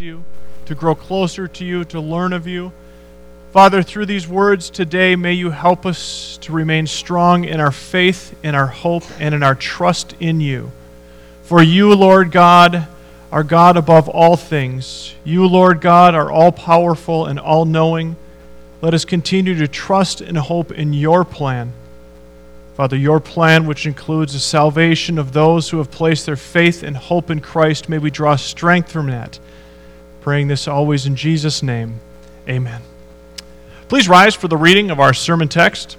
you, to grow closer to you, to learn of you. Father, through these words today, may you help us to remain strong in our faith, in our hope, and in our trust in you. For you, Lord God, are God above all things. You, Lord God, are all-powerful and all-knowing. Let us continue to trust and hope in your plan. Father, your plan, which includes the salvation of those who have placed their faith and hope in Christ, may we draw strength from that. Praying this always in Jesus' name. Amen. Please rise for the reading of our sermon text.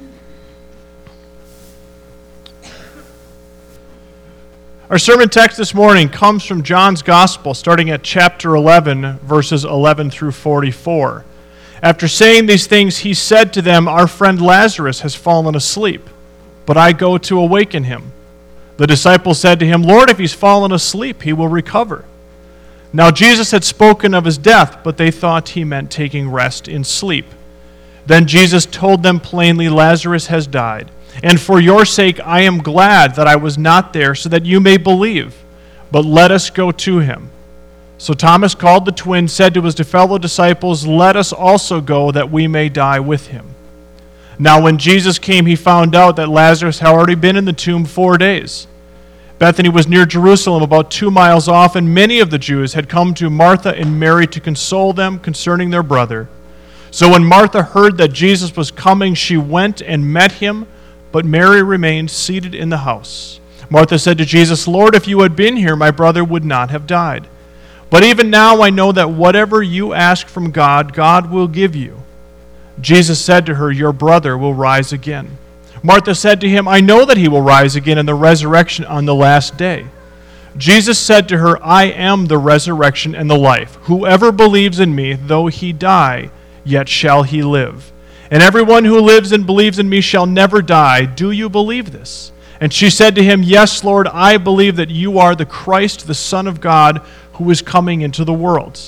Our sermon text this morning comes from John's Gospel, starting at chapter 11, verses 11 through 44. After saying these things, he said to them, "Our friend Lazarus has fallen asleep, but I go to awaken him." The disciples said to him, "Lord, if he's fallen asleep, he will recover." Now Jesus had spoken of his death, but they thought he meant taking rest in sleep. Then Jesus told them plainly, "Lazarus has died, and for your sake I am glad that I was not there, so that you may believe. But let us go to him." So Thomas, called the twin, said to his fellow disciples, "Let us also go, that we may die with him." Now when Jesus came, he found out that Lazarus had already been in the tomb 4 days. Bethany was near Jerusalem, about 2 miles off, and many of the Jews had come to Martha and Mary to console them concerning their brother. So when Martha heard that Jesus was coming, she went and met him, but Mary remained seated in the house. Martha said to Jesus, "Lord, if you had been here, my brother would not have died. But even now I know that whatever you ask from God, God will give you." Jesus said to her, "Your brother will rise again." Martha said to him, "I know that he will rise again in the resurrection on the last day." Jesus said to her, "I am the resurrection and the life. Whoever believes in me, though he die, yet shall he live. And everyone who lives and believes in me shall never die. Do you believe this?" And she said to him, "Yes, Lord, I believe that you are the Christ, the Son of God, who is coming into the world."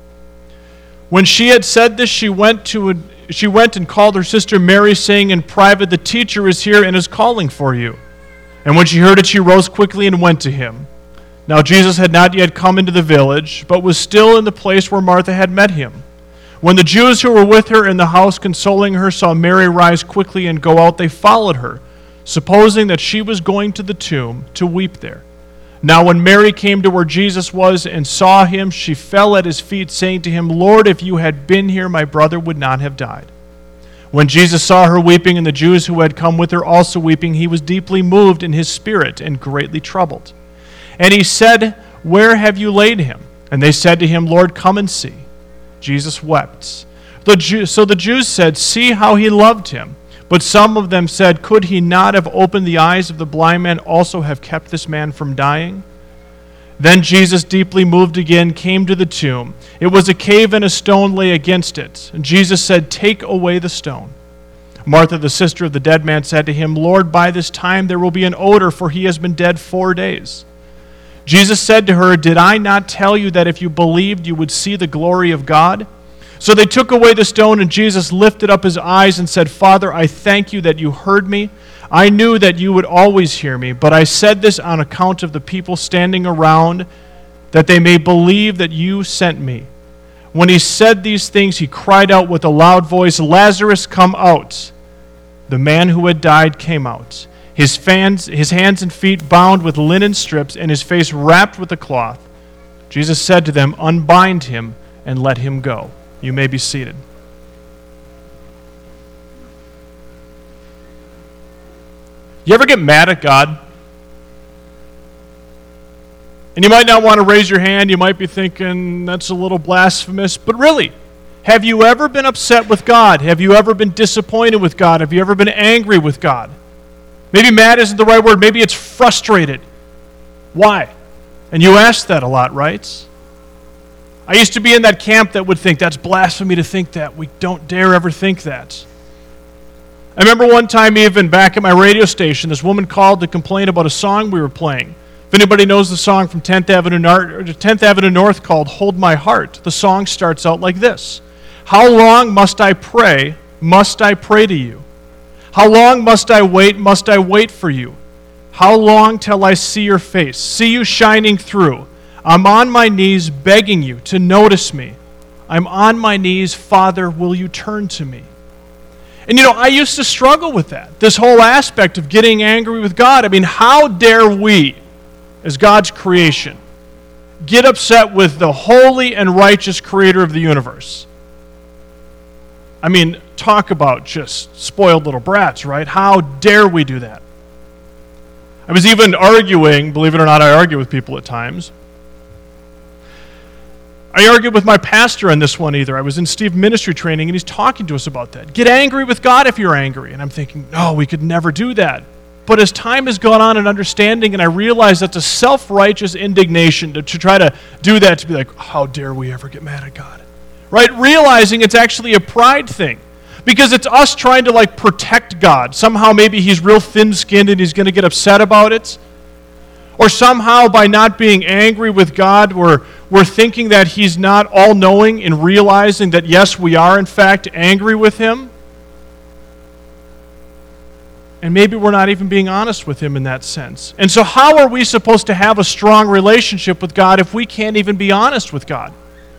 When she had said this, she went and called her sister Mary, saying in private, "The teacher is here and is calling for you." And when she heard it, she rose quickly and went to him. Now Jesus had not yet come into the village, but was still in the place where Martha had met him. When the Jews who were with her in the house consoling her saw Mary rise quickly and go out, they followed her, supposing that she was going to the tomb to weep there. Now when Mary came to where Jesus was and saw him, she fell at his feet, saying to him, "Lord, if you had been here, my brother would not have died." When Jesus saw her weeping, and the Jews who had come with her also weeping, he was deeply moved in his spirit and greatly troubled. And he said, "Where have you laid him?" And they said to him, "Lord, come and see." Jesus wept. So the Jews said, "See how he loved him." But some of them said, "Could he not have opened the eyes of the blind man, also have kept this man from dying?" Then Jesus, deeply moved again, came to the tomb. It was a cave, and a stone lay against it. And Jesus said, "Take away the stone." Martha, the sister of the dead man, said to him, "Lord, by this time there will be an odor, for he has been dead 4 days." Jesus said to her, "Did I not tell you that if you believed, you would see the glory of God?" So they took away the stone, and Jesus lifted up his eyes and said, "Father, I thank you that you heard me. I knew that you would always hear me, but I said this on account of the people standing around, that they may believe that you sent me." When he said these things, he cried out with a loud voice, "Lazarus, come out." The man who had died came out, his hands and feet bound with linen strips, and his face wrapped with a cloth. Jesus said to them, "Unbind him and let him go." You may be seated. You ever get mad at God? And you might not want to raise your hand. You might be thinking, that's a little blasphemous. But really, have you ever been upset with God? Have you ever been disappointed with God? Have you ever been angry with God? Maybe mad isn't the right word. Maybe it's frustrated. Why? And you ask that a lot, right? I used to be in that camp that would think that's blasphemy to think that. We don't dare ever think that. I remember one time even back at my radio station, this woman called to complain about a song we were playing. If anybody knows the song from 10th Avenue North called "Hold My Heart," the song starts out like this. "How long must I pray to you? How long must I wait for you? How long till I see your face, see you shining through? I'm on my knees begging you to notice me. I'm on my knees, Father, will you turn to me? And I used to struggle with that, this whole aspect of getting angry with God. I mean, how dare we, as God's creation, get upset with the holy and righteous creator of the universe? I mean, talk about just spoiled little brats, right? How dare we do that? I was even arguing, believe it or not, I argue with people at times. I argued with my pastor on this one either. I was in Steve ministry training, and he's talking to us about that. Get angry with God if you're angry. And I'm thinking, no, we could never do that. But as time has gone on in understanding, and I realize that's a self-righteous indignation to try to do that, to be like, how dare we ever get mad at God? Right? Realizing it's actually a pride thing. Because it's us trying to protect God. Somehow maybe he's real thin-skinned and he's going to get upset about it. Or somehow by not being angry with God, we're thinking that he's not all-knowing and realizing that, yes, we are in fact angry with him. And maybe we're not even being honest with him in that sense. And so how are we supposed to have a strong relationship with God if we can't even be honest with God?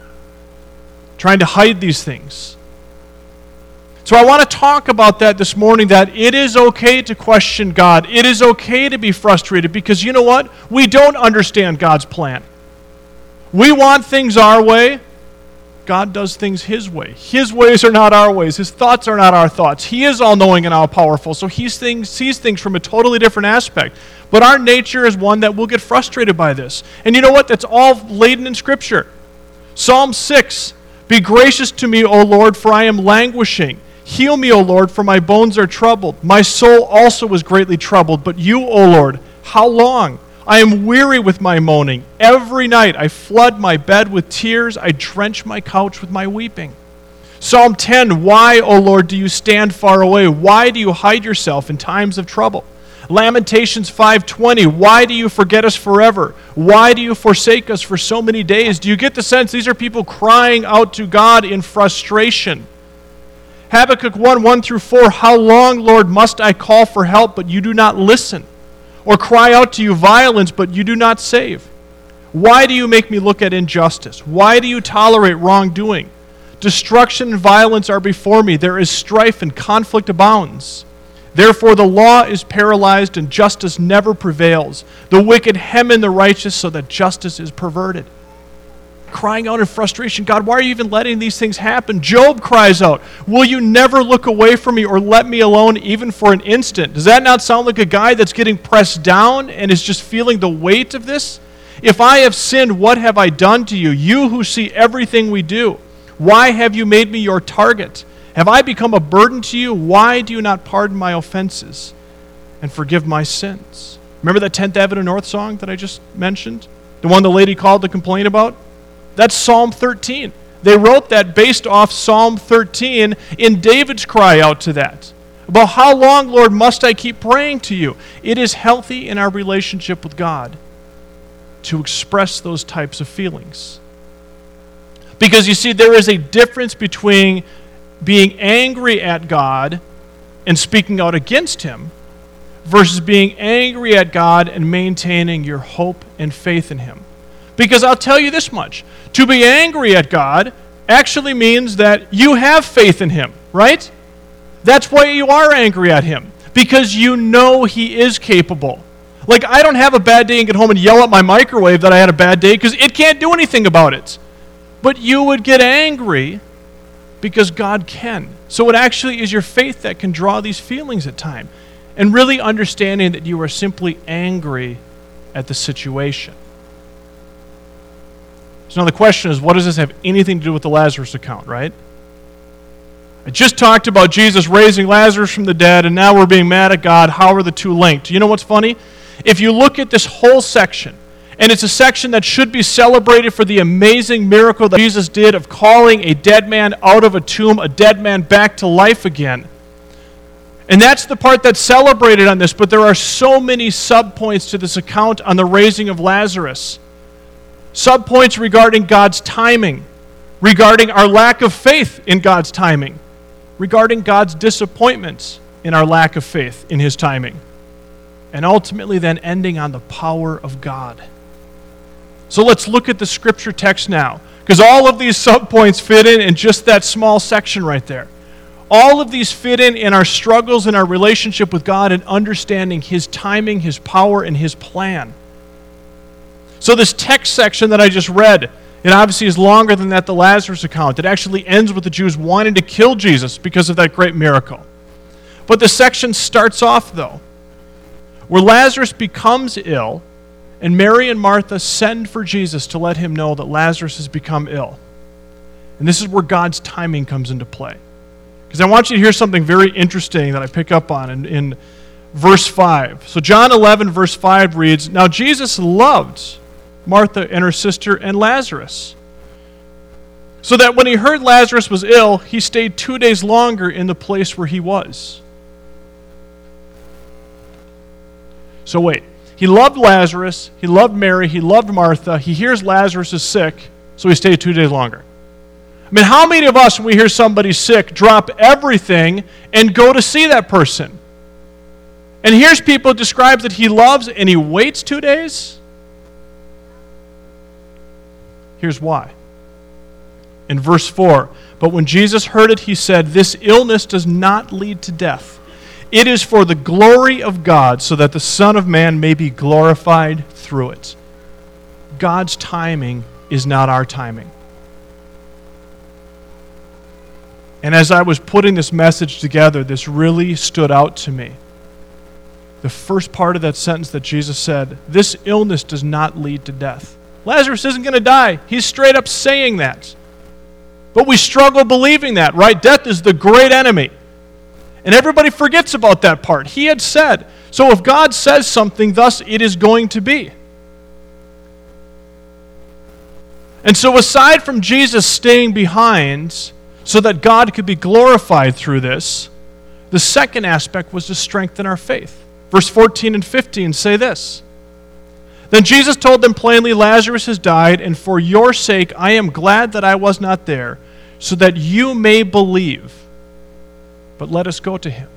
Trying to hide these things. So I want to talk about that this morning, that it is okay to question God. It is okay to be frustrated because you know what? We don't understand God's plan. We want things our way. God does things his way. His ways are not our ways. His thoughts are not our thoughts. He is all-knowing and all-powerful, so he sees things from a totally different aspect. But our nature is one that will get frustrated by this. And you know what? That's all laden in Scripture. Psalm 6, be gracious to me, O Lord, for I am languishing. Heal me, O Lord, for my bones are troubled. My soul also was greatly troubled, but you, O Lord, how long? I am weary with my moaning. Every night I flood my bed with tears. I drench my couch with my weeping. Psalm 10, why, O Lord, do you stand far away? Why do you hide yourself in times of trouble? Lamentations 5:20, why do you forget us forever? Why do you forsake us for so many days? Do you get the sense these are people crying out to God in frustration? Habakkuk 1:1-4, how long, Lord, must I call for help, but you do not listen? Or cry out to you violence, but you do not save? Why do you make me look at injustice? Why do you tolerate wrongdoing? Destruction and violence are before me. There is strife and conflict abounds. Therefore the law is paralyzed and justice never prevails. The wicked hem in the righteous so that justice is perverted. Crying out in frustration, God, why are you even letting these things happen? Job cries out, will you never look away from me or let me alone even for an instant? Does that not sound like a guy that's getting pressed down and is just feeling the weight of this? If I have sinned, what have I done to you? You who see everything we do. Why have you made me your target? Have I become a burden to you? Why do you not pardon my offenses and forgive my sins? Remember that 10th Avenue North song that I just mentioned? The one the lady called to complain about? That's Psalm 13. They wrote that based off Psalm 13 in David's cry out to that. About how long, Lord, must I keep praying to you? It is healthy in our relationship with God to express those types of feelings. Because you see, there is a difference between being angry at God and speaking out against him versus being angry at God and maintaining your hope and faith in him. Because I'll tell you this much, to be angry at God actually means that you have faith in him, right? That's why you are angry at him, because you know he is capable. Like, I don't have a bad day and get home and yell at my microwave that I had a bad day because it can't do anything about it. But you would get angry because God can. So it actually is your faith that can draw these feelings at times, and really understanding that you are simply angry at the situation. So now the question is, what does this have anything to do with the Lazarus account, right? I just talked about Jesus raising Lazarus from the dead, and now we're being mad at God. How are the two linked? You know what's funny? If you look at this whole section, and it's a section that should be celebrated for the amazing miracle that Jesus did of calling a dead man out of a tomb, a dead man back to life again. And that's the part that's celebrated on this, but there are so many subpoints to this account on the raising of Lazarus. Subpoints regarding God's timing, regarding our lack of faith in God's timing, regarding God's disappointments in our lack of faith in his timing, and ultimately then ending on the power of God. So let's look at the scripture text now, because all of these subpoints fit in just that small section right there. All of these fit in our struggles and our relationship with God and understanding His timing, His power, and His plan. So this text section that I just read, it obviously is longer than the Lazarus account. It actually ends with the Jews wanting to kill Jesus because of that great miracle. But the section starts off, though, where Lazarus becomes ill, and Mary and Martha send for Jesus to let him know that Lazarus has become ill. And this is where God's timing comes into play. Because I want you to hear something very interesting that I pick up on in verse 5. So John 11, verse 5 reads, "Now Jesus loved Martha and her sister and Lazarus, so that when he heard Lazarus was ill, he stayed 2 days longer in the place where he was." So wait, he loved Lazarus, he loved Mary, he loved Martha, he hears Lazarus is sick, so he stayed 2 days longer. I mean, how many of us, when we hear somebody's sick, drop everything and go to see that person? And here's people describes that he loves and he waits 2 days? Here's why. In verse 4, "But when Jesus heard it, he said, 'This illness does not lead to death. It is for the glory of God, so that the Son of Man may be glorified through it.'" God's timing is not our timing. And as I was putting this message together, this really stood out to me. The first part of that sentence that Jesus said, "This illness does not lead to death." Lazarus isn't going to die. He's straight up saying that. But we struggle believing that, right? Death is the great enemy. And everybody forgets about that part. He had said. So if God says something, thus it is going to be. And so aside from Jesus staying behind so that God could be glorified through this, the second aspect was to strengthen our faith. Verse 14 and 15 say this, "Then Jesus told them plainly, 'Lazarus has died, and for your sake I am glad that I was not there, so that you may believe. But let us go to him.'"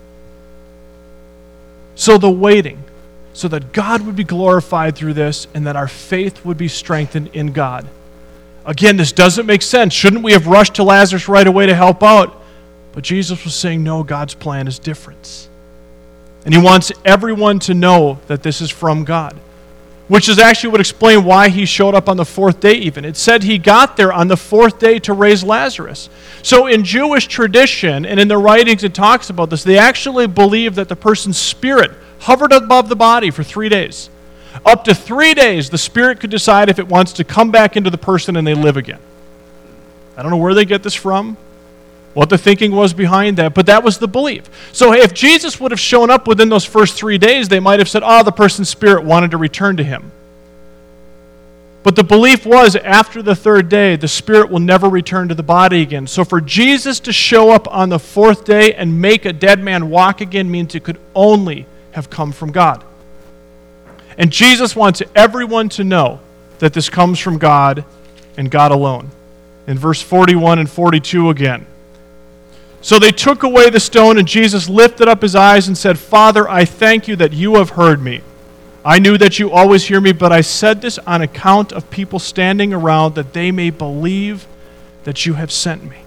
So the waiting, so that God would be glorified through this and that our faith would be strengthened in God. Again, this doesn't make sense. Shouldn't we have rushed to Lazarus right away to help out? But Jesus was saying, no, God's plan is different. And he wants everyone to know that this is from God, which is actually would explain why he showed up on the fourth day even. It said he got there on the fourth day to raise Lazarus. So in Jewish tradition, and in the writings it talks about this, they actually believe that the person's spirit hovered above the body for 3 days. Up to 3 days, the spirit could decide if it wants to come back into the person and they live again. I don't know where they get this from, what the thinking was behind that, but that was the belief. So if Jesus would have shown up within those first 3 days, they might have said, the person's spirit wanted to return to him. But the belief was after the third day, the spirit will never return to the body again. So for Jesus to show up on the fourth day and make a dead man walk again means it could only have come from God. And Jesus wants everyone to know that this comes from God and God alone. In verse 41 and 42 again. "So they took away the stone, and Jesus lifted up his eyes and said, 'Father, I thank you that you have heard me. I knew that you always hear me, but I said this on account of people standing around, that they may believe that you have sent me.'"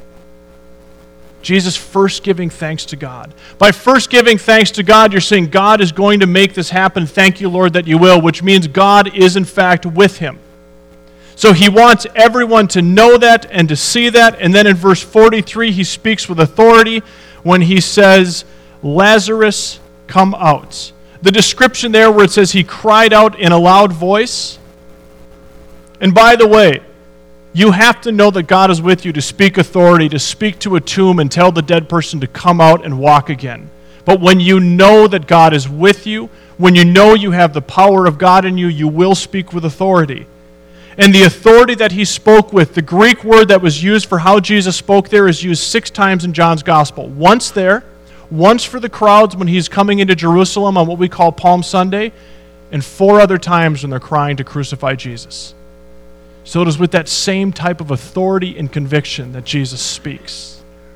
Jesus first giving thanks to God. By first giving thanks to God, you're saying God is going to make this happen. Thank you, Lord, that you will, which means God is in fact with him. So he wants everyone to know that and to see that. And then in verse 43, he speaks with authority when he says, "Lazarus, come out." The description there where it says he cried out in a loud voice. And by the way, you have to know that God is with you to speak authority, to speak to a tomb and tell the dead person to come out and walk again. But when you know that God is with you, when you know you have the power of God in you, you will speak with authority. And the authority that he spoke with, the Greek word that was used for how Jesus spoke there is used 6 times in John's Gospel. Once there, once for the crowds when he's coming into Jerusalem on what we call Palm Sunday, and 4 other times when they're crying to crucify Jesus. So it is with that same type of authority and conviction that Jesus speaks.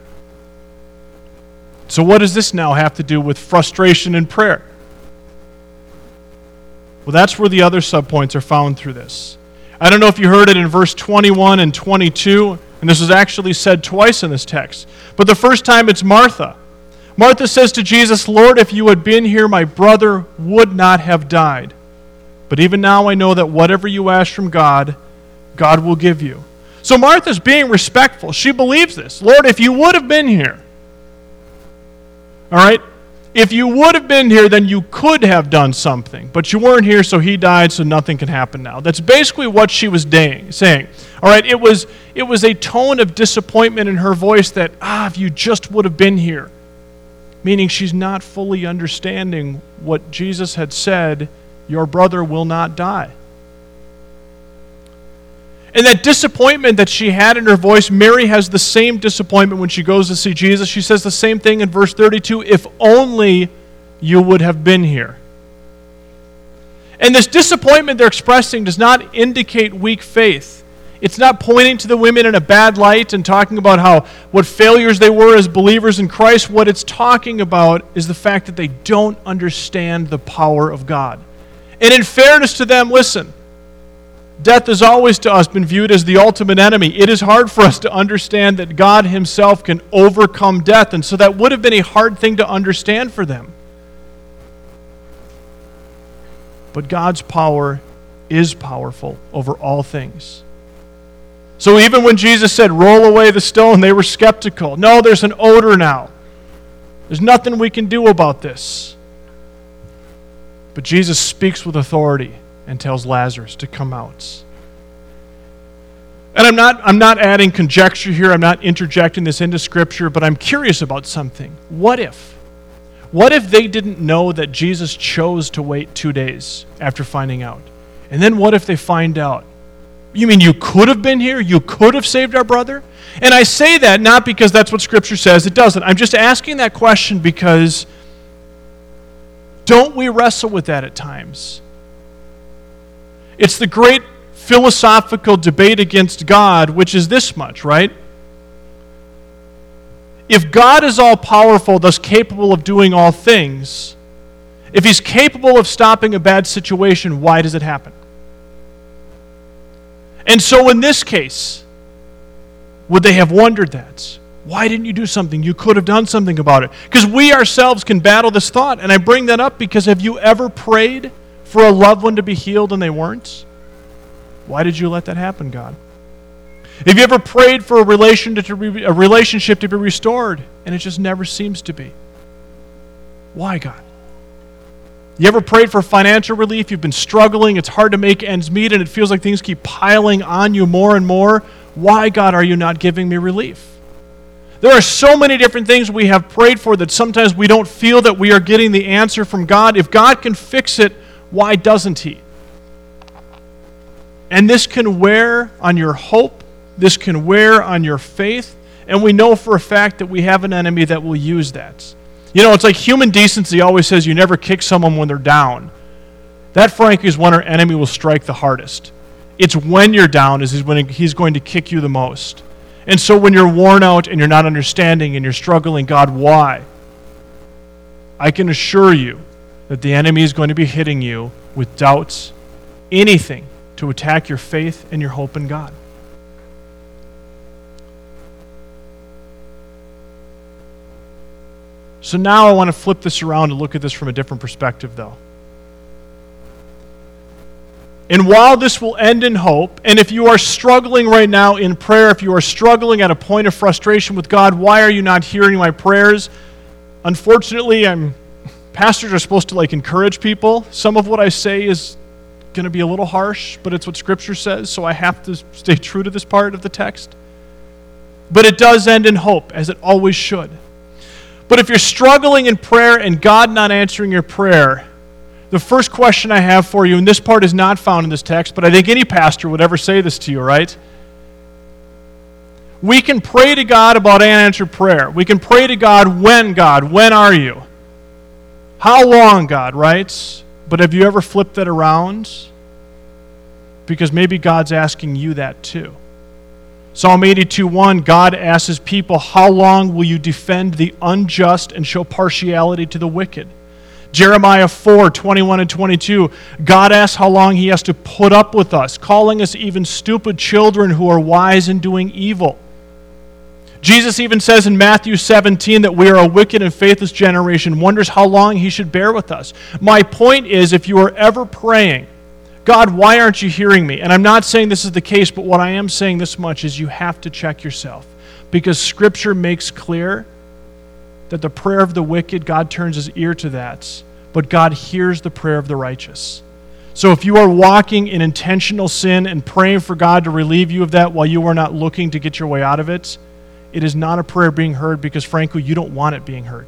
So what does this now have to do with frustration in prayer? Well, that's where the other subpoints are found through this. I don't know if you heard it in verse 21 and 22, and this is actually said twice in this text. But the first time it's Martha. Martha says to Jesus, Lord, if you had been here, my brother would not have died. But even now I know that whatever you ask from God, God will give you. So Martha's being respectful. She believes this. Lord, if you would have been here, all right, if you would have been here, then you could have done something. But you weren't here, so he died, so nothing can happen now. That's basically what she was saying. All right, it was a tone of disappointment in her voice that, if you just would have been here. Meaning she's not fully understanding what Jesus had said, your brother will not die. And that disappointment that she had in her voice, Mary has the same disappointment when she goes to see Jesus. She says the same thing in verse 32, if only you would have been here. And this disappointment they're expressing does not indicate weak faith. It's not pointing to the women in a bad light and talking about what failures they were as believers in Christ. What it's talking about is the fact that they don't understand the power of God. And in fairness to them, listen, death has always to us been viewed as the ultimate enemy. It is hard for us to understand that God himself can overcome death, and so that would have been a hard thing to understand for them. But God's power is powerful over all things. So even when Jesus said, roll away the stone, they were skeptical. No, there's an odor now. There's nothing we can do about this. But Jesus speaks with authority and tells Lazarus to come out. And I'm not adding conjecture here. I'm not interjecting this into Scripture, but I'm curious about something. What if? What if they didn't know that Jesus chose to wait 2 days after finding out? And then what if they find out? You mean you could have been here? You could have saved our brother? And I say that not because that's what Scripture says. It doesn't. I'm just asking that question because don't we wrestle with that at times? It's the great philosophical debate against God, which is this much, right? If God is all-powerful, thus capable of doing all things, if he's capable of stopping a bad situation, why does it happen? And so in this case, would they have wondered that? Why didn't you do something? You could have done something about it. Because we ourselves can battle this thought, and I bring that up because have you ever prayed for a loved one to be healed and they weren't? Why did you let that happen, God? Have you ever prayed for a relationship to be restored and it just never seems to be? Why, God? You ever prayed for financial relief? You've been struggling. It's hard to make ends meet and it feels like things keep piling on you more and more. Why, God, are you not giving me relief? There are so many different things we have prayed for that sometimes we don't feel that we are getting the answer from God. If God can fix it, why doesn't he? And this can wear on your hope. This can wear on your faith. And we know for a fact that we have an enemy that will use that. You know, it's like human decency always says you never kick someone when they're down. That, frankly, is when our enemy will strike the hardest. It's when you're down is when he's going to kick you the most. And so when you're worn out and you're not understanding and you're struggling, God, why? I can assure you that the enemy is going to be hitting you with doubts, anything to attack your faith and your hope in God. So now I want to flip this around and look at this from a different perspective, though. And while this will end in hope, and if you are struggling right now in prayer, if you are struggling at a point of frustration with God, why are you not hearing my prayers? Unfortunately, pastors are supposed to encourage people. Some of what I say is going to be a little harsh, but it's what Scripture says, so I have to stay true to this part of the text. But it does end in hope, as it always should. But if you're struggling in prayer and God not answering your prayer, the first question I have for you, and this part is not found in this text, but I think any pastor would ever say this to you, right? We can pray to God about unanswered prayer. We can pray to God, when are you? How long, God, right? But have you ever flipped that around? Because maybe God's asking you that too. Psalm 82:1, God asks his people, how long will you defend the unjust and show partiality to the wicked? Jeremiah 4:21 and 22, God asks how long he has to put up with us, calling us even stupid children who are wise in doing evil. Jesus even says in Matthew 17 that we are a wicked and faithless generation, wonders how long he should bear with us. My point is, if you are ever praying, God, why aren't you hearing me? And I'm not saying this is the case, but what I am saying this much is you have to check yourself. Because Scripture makes clear that the prayer of the wicked, God turns his ear to that, but God hears the prayer of the righteous. So if you are walking in intentional sin and praying for God to relieve you of that while you are not looking to get your way out of it, it is not a prayer being heard because, frankly, you don't want it being heard.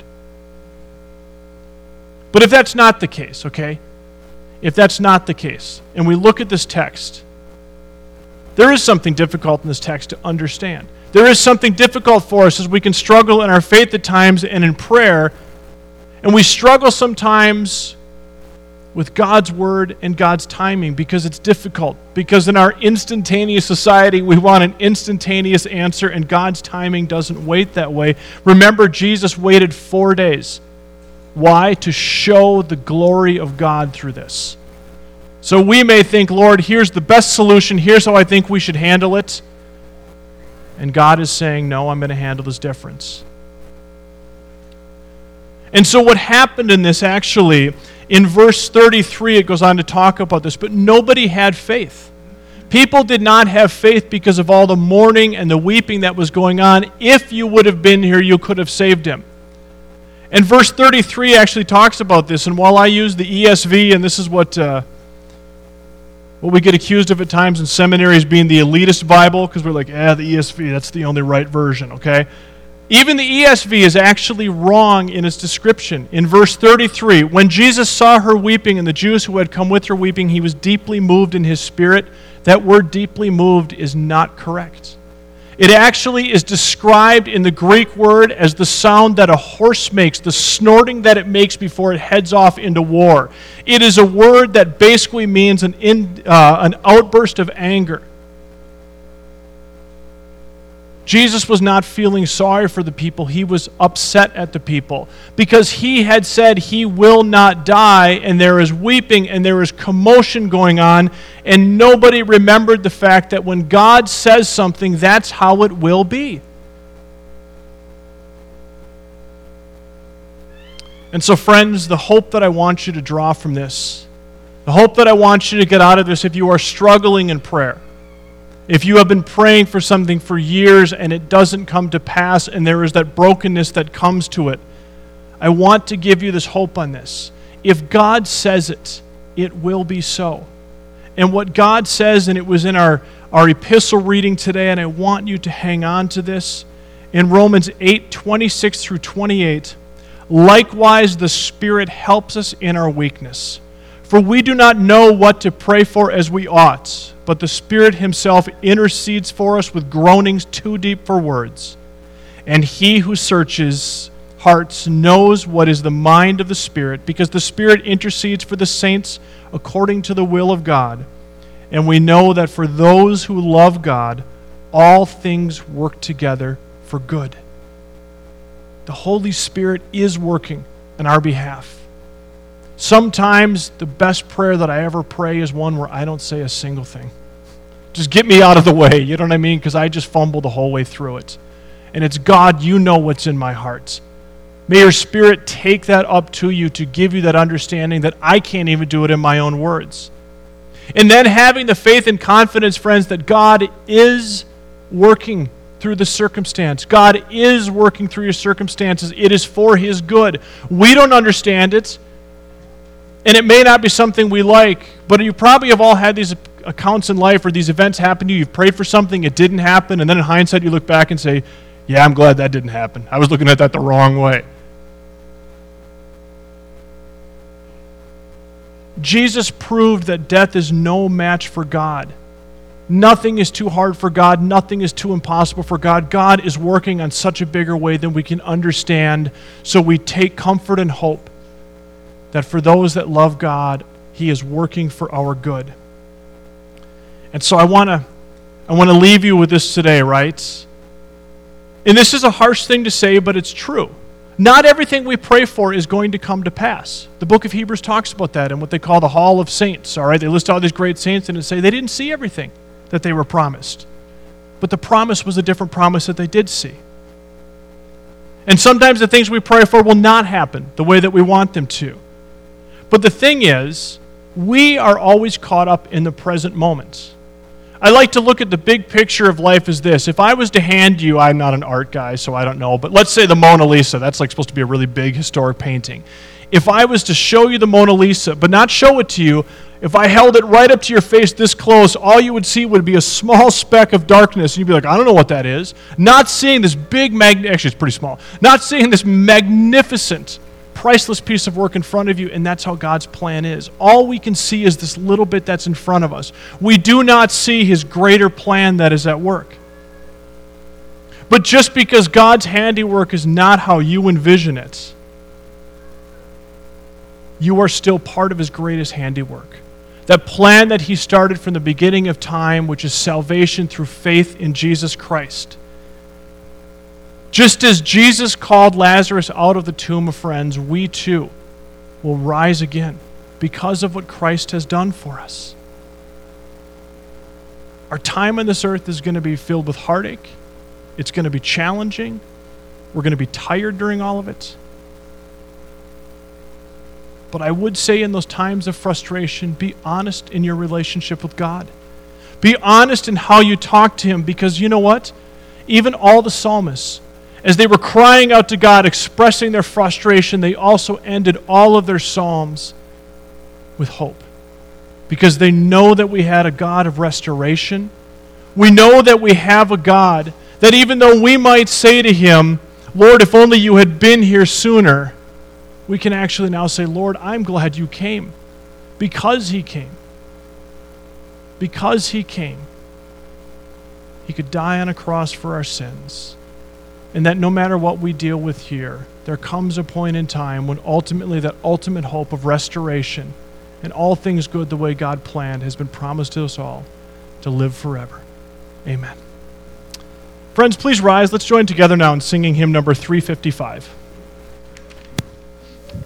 But if that's not the case, okay? If that's not the case, and we look at this text, there is something difficult in this text to understand. There is something difficult for us as we can struggle in our faith at times and in prayer, and we struggle sometimes with God's word and God's timing because it's difficult. Because in our instantaneous society, we want an instantaneous answer, and God's timing doesn't wait that way. Remember, Jesus waited 4 days. Why? To show the glory of God through this. So we may think, Lord, here's the best solution. Here's how I think we should handle it. And God is saying, no, I'm going to handle this difference. And so what happened in this actually, in verse 33, it goes on to talk about this, but nobody had faith. People did not have faith because of all the mourning and the weeping that was going on. If you would have been here, you could have saved him. And verse 33 actually talks about this, and while I use the ESV, and this is what we get accused of at times in seminaries being the elitist Bible, because we're like, the ESV, that's the only right version, okay? Even the ESV is actually wrong in its description. In verse 33, when Jesus saw her weeping and the Jews who had come with her weeping, he was deeply moved in his spirit. That word deeply moved is not correct. It actually is described in the Greek word as the sound that a horse makes, the snorting that it makes before it heads off into war. It is a word that basically means an outburst of anger. Jesus was not feeling sorry for the people. He was upset at the people because he had said he will not die, and there is weeping and there is commotion going on, and nobody remembered the fact that when God says something, that's how it will be. And so, friends, the hope that I want you to draw from this, the hope that I want you to get out of this if you are struggling in prayer, if you have been praying for something for years and it doesn't come to pass and there is that brokenness that comes to it, I want to give you this hope on this. If God says it, it will be so. And what God says, and it was in our epistle reading today, and I want you to hang on to this, in Romans 8:26 through 28, likewise the Spirit helps us in our weakness. For we do not know what to pray for as we ought, but the Spirit himself intercedes for us with groanings too deep for words. And he who searches hearts knows what is the mind of the Spirit, because the Spirit intercedes for the saints according to the will of God. And we know that for those who love God, all things work together for good. The Holy Spirit is working on our behalf. Sometimes the best prayer that I ever pray is one where I don't say a single thing. Just get me out of the way, you know what I mean? Because I just fumble the whole way through it. And it's, God, you know what's in my heart. May your Spirit take that up to you to give you that understanding that I can't even do it in my own words. And then having the faith and confidence, friends, that God is working through the circumstance. God is working through your circumstances. It is for his good. We don't understand it. And it may not be something we like, but you probably have all had these accounts in life or these events happen to you. You've prayed for something, it didn't happen, and then in hindsight you look back and say, yeah, I'm glad that didn't happen. I was looking at that the wrong way. Jesus proved that death is no match for God. Nothing is too hard for God. Nothing is too impossible for God. God is working on such a bigger way than we can understand, so we take comfort and hope that for those that love God, he is working for our good. And so I want to leave you with this today, right? And this is a harsh thing to say, but it's true. Not everything we pray for is going to come to pass. The book of Hebrews talks about that in what they call the Hall of Saints. All right, they list all these great saints and say they didn't see everything that they were promised. But the promise was a different promise that they did see. And sometimes the things we pray for will not happen the way that we want them to. But the thing is, we are always caught up in the present moments. I like to look at the big picture of life as this. If I was to hand you, I'm not an art guy, so I don't know, but let's say the Mona Lisa. That's like supposed to be a really big historic painting. If I was to show you the Mona Lisa, but not show it to you, if I held it right up to your face this close, all you would see would be a small speck of darkness, and you'd be like, I don't know what that is. Not seeing this big, actually it's pretty small, not seeing this magnificent, priceless piece of work in front of you, and that's how God's plan is. All we can see is this little bit that's in front of us. We do not see his greater plan that is at work. But just because God's handiwork is not how you envision it, you are still part of his greatest handiwork. That plan that he started from the beginning of time, which is salvation through faith in Jesus Christ. Just as Jesus called Lazarus out of the tomb, friends, we too will rise again because of what Christ has done for us. Our time on this earth is going to be filled with heartache. It's going to be challenging. We're going to be tired during all of it. But I would say in those times of frustration, be honest in your relationship with God. Be honest in how you talk to him, because you know what? Even all the psalmists, as they were crying out to God, expressing their frustration, they also ended all of their psalms with hope. Because they know that we had a God of restoration. We know that we have a God that even though we might say to him, Lord, if only you had been here sooner, we can actually now say, Lord, I'm glad you came. Because he came. Because he came. He could die on a cross for our sins. And that no matter what we deal with here, there comes a point in time when ultimately that ultimate hope of restoration and all things good the way God planned has been promised to us all to live forever. Amen. Friends, please rise. Let's join together now in singing hymn number 355.